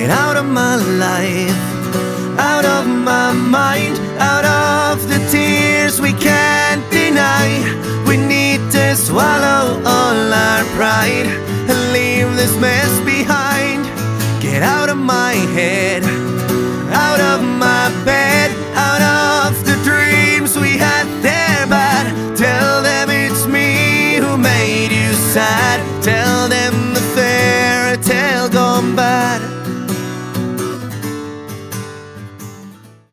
Get out of my life, out of my mind, out of the tears we can't deny. We need to swallow all our pride and leave this mess behind. Get out of my head, out of my bed, out of the dreams we had there. But tell them it's me who made you sad. Tell them